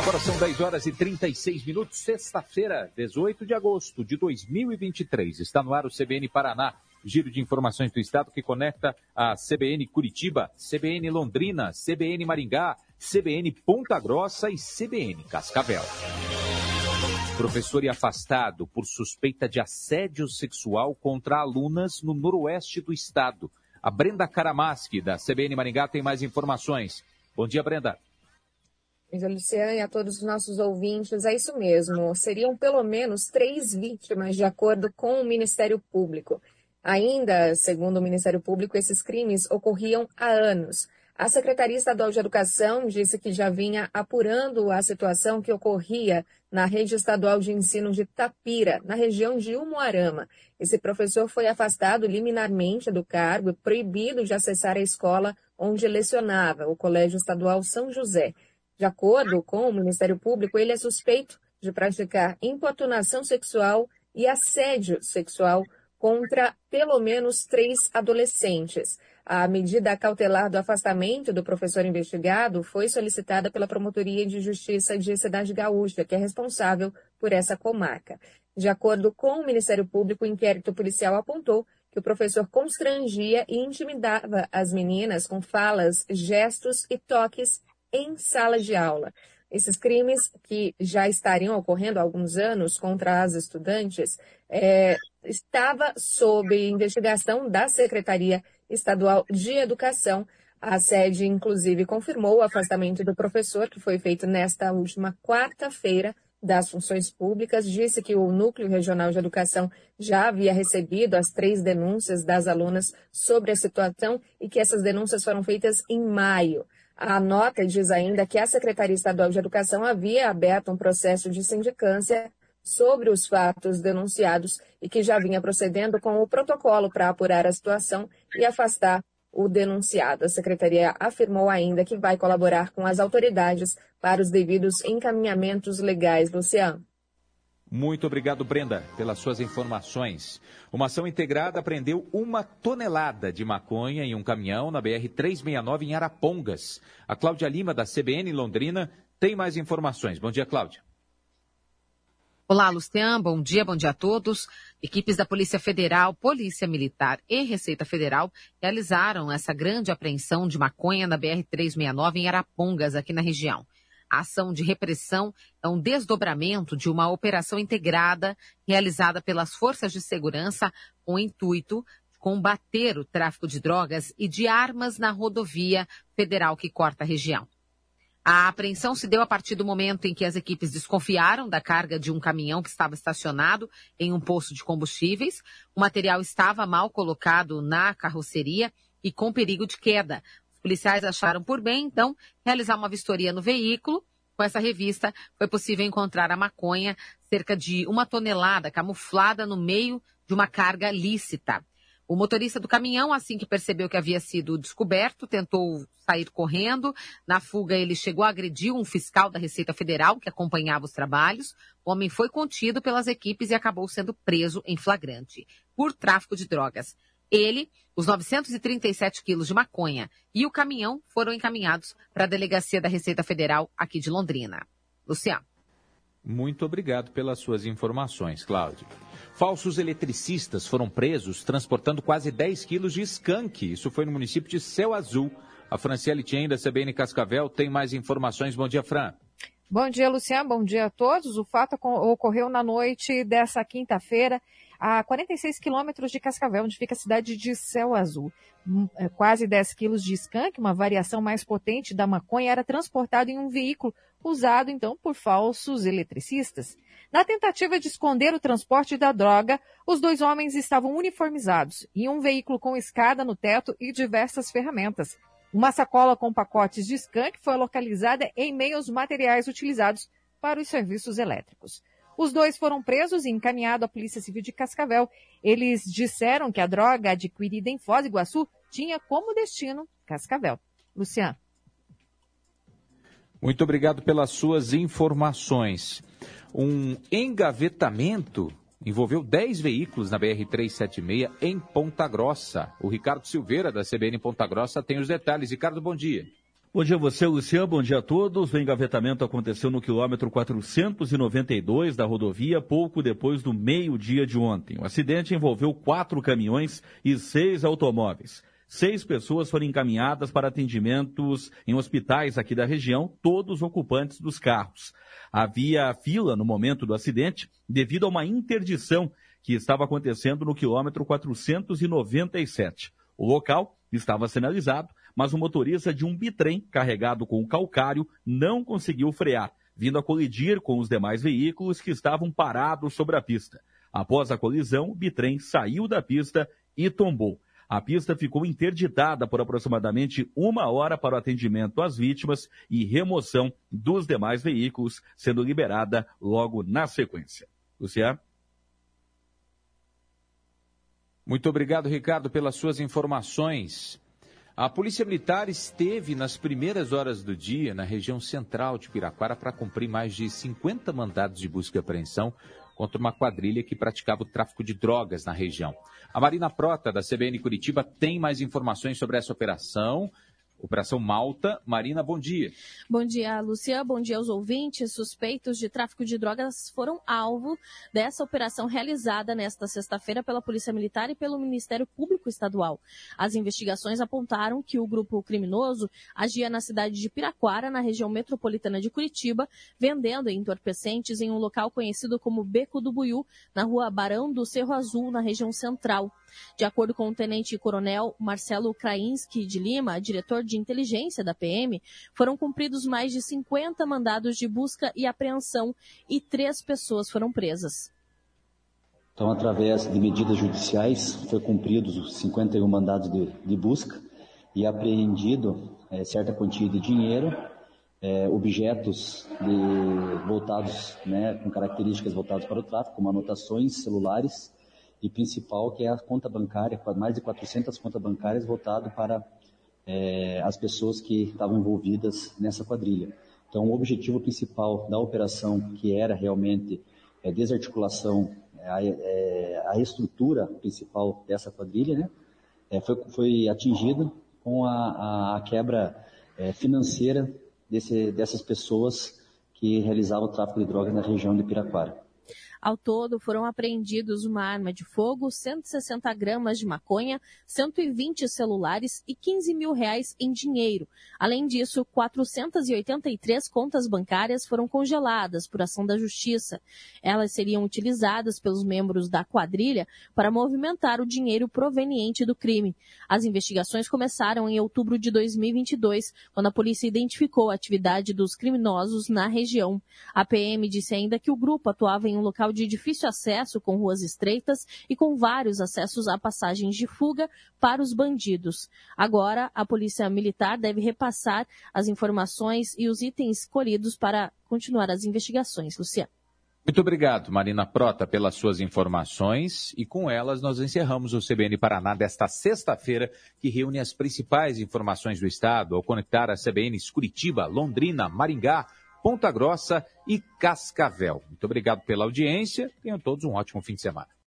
Agora são 10 horas e 36 minutos, sexta-feira, 18 de agosto de 2023. Está no ar o CBN Paraná, giro de informações do estado que conecta a CBN Curitiba, CBN Londrina, CBN Maringá, CBN Ponta Grossa e CBN Cascavel. Professor é afastado por suspeita de assédio sexual contra alunas no noroeste do estado. A Brenda Karamaski, da CBN Maringá, tem mais informações. Bom dia, Brenda. Bom dia, Luciano, e a todos os nossos ouvintes. É isso mesmo. Seriam pelo menos 3 vítimas, de acordo com o Ministério Público. Ainda, segundo o Ministério Público, esses crimes ocorriam há anos. A Secretaria Estadual de Educação disse que já vinha apurando a situação que ocorria na Rede Estadual de Ensino de Tapira, na região de Umuarama. Esse professor foi afastado liminarmente do cargo e proibido de acessar a escola onde lecionava, o Colégio Estadual São José. De acordo com o Ministério Público, ele é suspeito de praticar importunação sexual e assédio sexual contra pelo menos 3 adolescentes. A medida cautelar do afastamento do professor investigado foi solicitada pela Promotoria de Justiça de Cidade Gaúcha, que é responsável por essa comarca. De acordo com o Ministério Público, o inquérito policial apontou que o professor constrangia e intimidava as meninas com falas, gestos e toques em sala de aula. Esses crimes, que já estariam ocorrendo há alguns anos contra as estudantes, estava sob investigação da Secretaria Estadual de Educação. A sede, inclusive, confirmou o afastamento do professor, que foi feito nesta última quarta-feira, das funções públicas. Disse que o Núcleo Regional de Educação já havia recebido as 3 denúncias das alunas sobre a situação e que essas denúncias foram feitas em maio. A nota diz ainda que a Secretaria Estadual de Educação havia aberto um processo de sindicância sobre os fatos denunciados e que já vinha procedendo com o protocolo para apurar a situação e afastar o denunciado. A Secretaria afirmou ainda que vai colaborar com as autoridades para os devidos encaminhamentos legais. Luciano. Muito obrigado, Brenda, pelas suas informações. Uma ação integrada apreendeu 1 tonelada de maconha em um caminhão na BR-369 em Arapongas. A Cláudia Lima, da CBN Londrina, tem mais informações. Bom dia, Cláudia. Olá, Luciano. Bom dia a todos. Equipes da Polícia Federal, Polícia Militar e Receita Federal realizaram essa grande apreensão de maconha na BR-369 em Arapongas, aqui na região. A ação de repressão é um desdobramento de uma operação integrada realizada pelas forças de segurança com o intuito de combater o tráfico de drogas e de armas na rodovia federal que corta a região. A apreensão se deu a partir do momento em que as equipes desconfiaram da carga de um caminhão que estava estacionado em um posto de combustíveis. O material estava mal colocado na carroceria e com perigo de queda. Os policiais acharam por bem, então, realizar uma vistoria no veículo. Com essa revista, foi possível encontrar a maconha, cerca de 1 tonelada, camuflada no meio de uma carga lícita. O motorista do caminhão, assim que percebeu que havia sido descoberto, tentou sair correndo. Na fuga, ele chegou a agredir um fiscal da Receita Federal que acompanhava os trabalhos. O homem foi contido pelas equipes e acabou sendo preso em flagrante por tráfico de drogas. Ele, os 937 quilos de maconha e o caminhão foram encaminhados para a Delegacia da Receita Federal aqui de Londrina. Luciano. Muito obrigado pelas suas informações, Cláudia. Falsos eletricistas foram presos transportando quase 10 quilos de skunk. Isso foi no município de Céu Azul. A Franciele Tien, da CBN Cascavel, tem mais informações. Bom dia, Fran. Bom dia, Luciano. Bom dia a todos. O fato ocorreu na noite dessa quinta-feira, a 46 quilômetros de Cascavel, onde fica a cidade de Céu Azul. Quase 10 quilos de skunk, uma variação mais potente da maconha, era transportado em um veículo usado, então, por falsos eletricistas. Na tentativa de esconder o transporte da droga, os 2 homens estavam uniformizados em um veículo com escada no teto e diversas ferramentas. Uma sacola com pacotes de skunk foi localizada em meio aos materiais utilizados para os serviços elétricos. Os 2 foram presos e encaminhados à Polícia Civil de Cascavel. Eles disseram que a droga adquirida em Foz do Iguaçu tinha como destino Cascavel. Luciano. Muito obrigado pelas suas informações. Um engavetamento envolveu 10 veículos na BR-376 em Ponta Grossa. O Ricardo Silveira, da CBN Ponta Grossa, tem os detalhes. Ricardo, bom dia. Bom dia a você, Luciano. Bom dia a todos. O engavetamento aconteceu no quilômetro 492 da rodovia, pouco depois do meio-dia de ontem. O acidente envolveu 4 caminhões e 6 automóveis. 6 pessoas foram encaminhadas para atendimentos em hospitais aqui da região, todos ocupantes dos carros. Havia fila no momento do acidente devido a uma interdição que estava acontecendo no quilômetro 497. O local estava sinalizado, mas o motorista de um bitrem carregado com calcário não conseguiu frear, vindo a colidir com os demais veículos que estavam parados sobre a pista. Após a colisão, o bitrem saiu da pista e tombou. A pista ficou interditada por aproximadamente 1 hora para o atendimento às vítimas e remoção dos demais veículos, sendo liberada logo na sequência. Luciano? Muito obrigado, Ricardo, pelas suas informações. A Polícia Militar esteve nas primeiras horas do dia na região central de Piraquara para cumprir mais de 50 mandados de busca e apreensão contra uma quadrilha que praticava o tráfico de drogas na região. A Marina Prota, da CBN Curitiba, tem mais informações sobre essa operação. Operação Malta. Marina, bom dia. Bom dia, Luciano. Bom dia aos ouvintes. Suspeitos de tráfico de drogas foram alvo dessa operação realizada nesta sexta-feira pela Polícia Militar e pelo Ministério Público Estadual. As investigações apontaram que o grupo criminoso agia na cidade de Piraquara, na região metropolitana de Curitiba, vendendo entorpecentes em um local conhecido como Beco do Buiú, na rua Barão do Cerro Azul, na região central. De acordo com o tenente-coronel Marcelo Krainski de Lima, diretor de inteligência da PM, foram cumpridos mais de 50 mandados de busca e apreensão e 3 pessoas foram presas. Então, através de medidas judiciais, foi cumpridos os 51 mandados de busca e apreendido certa quantia de dinheiro, objetos voltados, com características voltadas para o tráfico, como anotações, celulares, e principal, que é a conta bancária, mais de 400 contas bancárias voltadas para as pessoas que estavam envolvidas nessa quadrilha. Então, o objetivo principal da operação, que era realmente a desarticulação, a estrutura principal dessa quadrilha, foi atingido com a quebra financeira dessas pessoas que realizavam o tráfico de drogas na região de Piraquara. Ao todo, foram apreendidos uma arma de fogo, 160 gramas de maconha, 120 celulares e R$15 mil em dinheiro. Além disso, 483 contas bancárias foram congeladas por ação da Justiça. Elas seriam utilizadas pelos membros da quadrilha para movimentar o dinheiro proveniente do crime. As investigações começaram em outubro de 2022, quando a polícia identificou a atividade dos criminosos na região. A PM disse ainda que o grupo atuava em um local de difícil acesso, com ruas estreitas e com vários acessos a passagens de fuga para os bandidos. Agora, a Polícia Militar deve repassar as informações e os itens colhidos para continuar as investigações. Luciano. Muito obrigado, Marina Prota, pelas suas informações. E com elas nós encerramos o CBN Paraná desta sexta-feira, que reúne as principais informações do Estado ao conectar as CBNs Curitiba, Londrina, Maringá, Ponta Grossa e Cascavel. Muito obrigado pela audiência. Tenham todos um ótimo fim de semana.